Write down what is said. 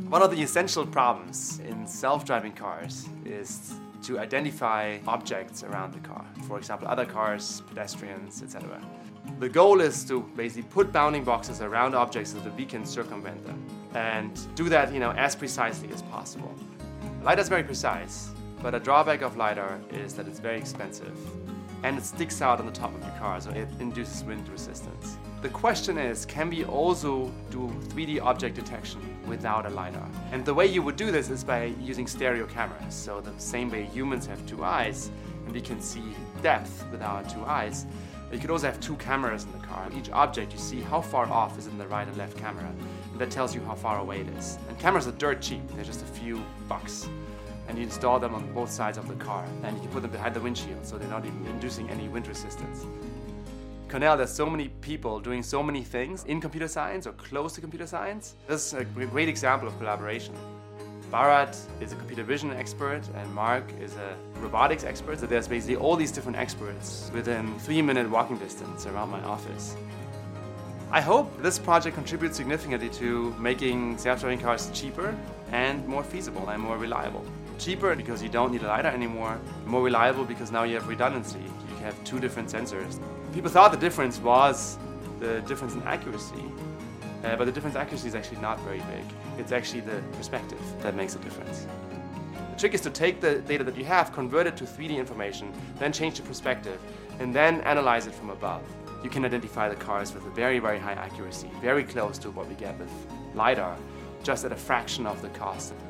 One of the essential problems in self-driving cars is to identify objects around the car. For example, other cars, pedestrians, etc. The goal is to basically put bounding boxes around objects so that we can circumvent them and do that, as precisely as possible. LiDAR is very precise, but a drawback of LiDAR is that it's very expensive and it sticks out on the top of your car, so it induces wind resistance. The question is, can we also do 3D object detection without a LiDAR? And the way you would do this is by using stereo cameras. So the same way humans have two eyes and we can see depth with our two eyes, you could also have two cameras in the car. Each object you see how far off is in the right and left camera, and that tells you how far away it is. And cameras are dirt cheap, they're just a few bucks. And you install them on both sides of the car, and you can put them behind the windshield so they're not even inducing any wind resistance. Cornell, there's so many people doing so many things in computer science or close to computer science. This is a great example of collaboration. Bharat is a computer vision expert and Mark is a robotics expert. So there's basically all these different experts within 3-minute walking distance around my office. I hope this project contributes significantly to making self-driving cars cheaper and more feasible and more reliable. Cheaper because you don't need a LiDAR anymore, more reliable because now you have redundancy. You can have two different sensors. People thought the difference was the difference in accuracy, but the difference in accuracy is actually not very big. It's actually the perspective that makes a difference. The trick is to take the data that you have, convert it to 3D information, then change the perspective, and then analyze it from above. You can identify the cars with a very, very high accuracy, very close to what we get with LiDAR, just at a fraction of the cost.